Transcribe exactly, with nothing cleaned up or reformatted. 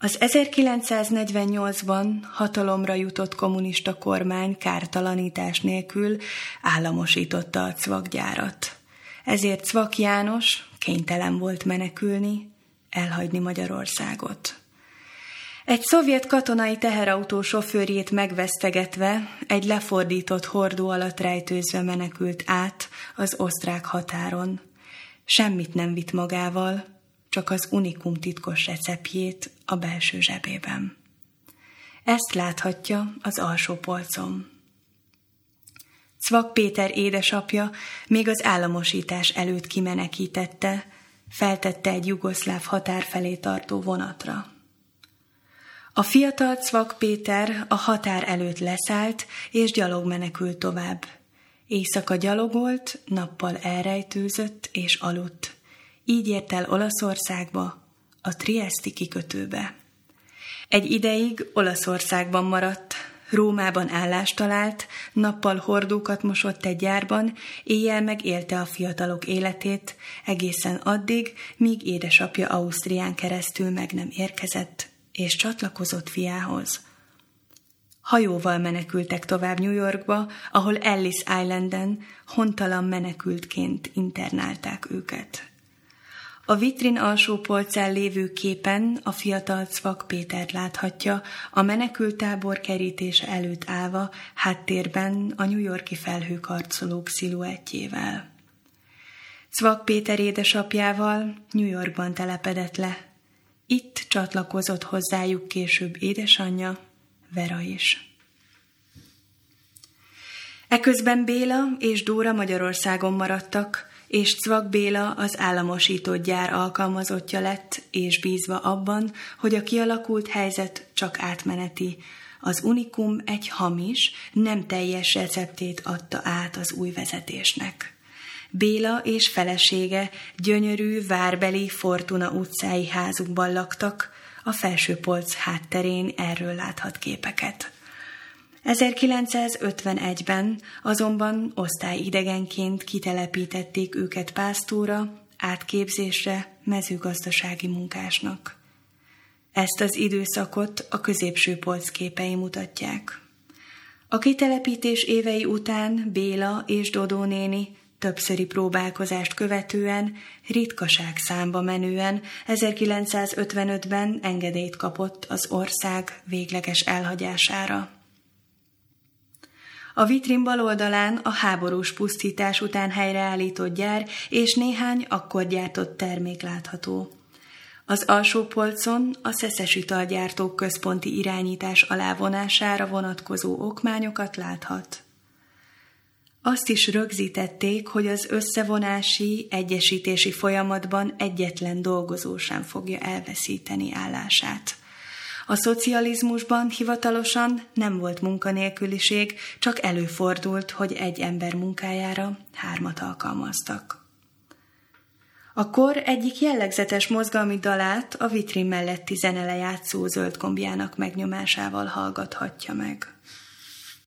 Az ezerkilencszáznegyvennyolcban hatalomra jutott kommunista kormány kártalanítás nélkül államosította a cvakgyárat. Ezért Cvak János kénytelen volt menekülni, elhagyni Magyarországot. Egy szovjet katonai teherautó sofőrjét megvesztegetve, egy lefordított hordó alatt rejtőzve menekült át az osztrák határon. Semmit nem vitt magával, csak az unikum titkos receptjét a belső zsebében. Ezt láthatja az alsó polcon. Cvak Péter édesapja még az államosítás előtt kimenekítette, feltette egy jugoszláv határ felé tartó vonatra. A fiatal Cvak Péter a határ előtt leszállt, és gyalog menekült tovább. Éjszaka gyalogolt, nappal elrejtőzött és aludt. Így ért el Olaszországba, a Trieszti kikötőbe. Egy ideig Olaszországban maradt, Rómában állást talált, nappal hordókat mosott egy gyárban, éjjel meg élte a fiatalok életét, egészen addig, míg édesapja Ausztrián keresztül meg nem érkezett, és csatlakozott fiához. Hajóval menekültek tovább New Yorkba, ahol Ellis Islanden hontalan menekültként internálták őket. A vitrin alsó polcán lévő képen a fiatal Cvak Pétert láthatja, a menekülttábor kerítése előtt állva, háttérben a New York-i felhőkarcolók sziluettjével. Cvak Péter édesapjával New Yorkban telepedett le. Itt csatlakozott hozzájuk később édesanyja, Vera is. Eközben Béla és Dóra Magyarországon maradtak, és Cvak Béla az államosított gyár alkalmazottja lett, és bízva abban, hogy a kialakult helyzet csak átmeneti. Az unikum egy hamis, nem teljes receptét adta át az új vezetésnek. Béla és felesége gyönyörű, várbeli Fortuna utcái házukban laktak, a felsőpolc hátterén erről láthat képeket. ezerkilencszázötvenegyben azonban osztályidegenként kitelepítették őket Pásztóra, átképzésre, mezőgazdasági munkásnak. Ezt az időszakot a középső polc képei mutatják. A kitelepítés évei után Béla és Dodó néni többszöri próbálkozást követően, ritkaság számba menően ezerkilencszázötvenötben engedélyt kapott az ország végleges elhagyására. A vitrin bal oldalán a háborús pusztítás után helyreállított gyár és néhány akkor gyártott termék látható. Az alsó polcon a szeszes italgyártók központi irányítás alá vonására vonatkozó okmányokat láthat. Azt is rögzítették, hogy az összevonási, egyesítési folyamatban egyetlen dolgozó sem fogja elveszíteni állását. A szocializmusban hivatalosan nem volt munkanélküliség, csak előfordult, hogy egy ember munkájára hármat alkalmaztak. A kor egyik jellegzetes mozgalmi dalát a vitrin melletti zenelejátszó zöldgombjának megnyomásával hallgathatja meg.